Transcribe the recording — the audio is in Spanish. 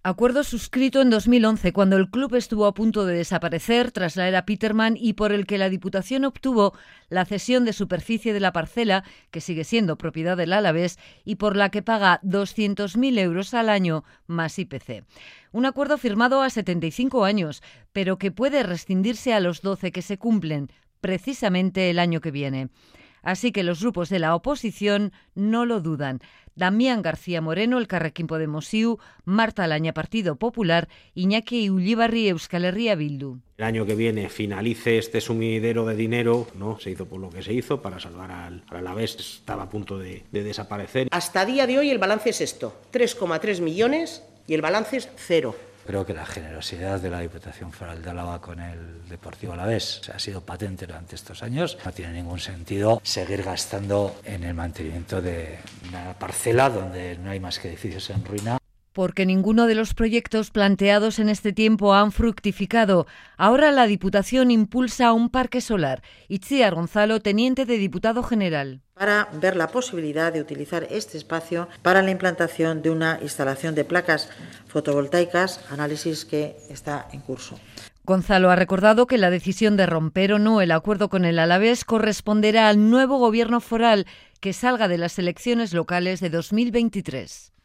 Acuerdo suscrito en 2011, cuando el club estuvo a punto de desaparecer tras la era Petermann y por el que la Diputación obtuvo la cesión de superficie de la parcela, que sigue siendo propiedad del Alavés, y por la que paga 200.000 euros al año más IPC. Un acuerdo firmado a 75 años, pero que puede rescindirse a los 12 que se cumplen, precisamente el año que viene. Así que los grupos de la oposición no lo dudan. Damián García Moreno, Elkarrekin Podemos-Iu, Marta Laña, Partido Popular, Iñaki Ulibarri, Euskal Herria Bildu. El año que viene finalice este sumidero de dinero, ¿no? Se hizo por lo que se hizo para salvar al Alavés, estaba a punto de desaparecer. Hasta día de hoy el balance es esto, 3,3 millones y el balance es cero. Creo que la generosidad de la Diputación Foral de Álava con el Deportivo Alavés ha sido patente durante estos años. No tiene ningún sentido seguir gastando en el mantenimiento de una parcela donde no hay más que edificios en ruina. Porque ninguno de los proyectos planteados en este tiempo han fructificado. Ahora la Diputación impulsa un parque solar. Itziar Gonzalo, teniente de diputado general. Para ver la posibilidad de utilizar este espacio para la implantación de una instalación de placas fotovoltaicas, análisis que está en curso. Gonzalo ha recordado que la decisión de romper o no el acuerdo con el Alavés corresponderá al nuevo gobierno foral que salga de las elecciones locales de 2023.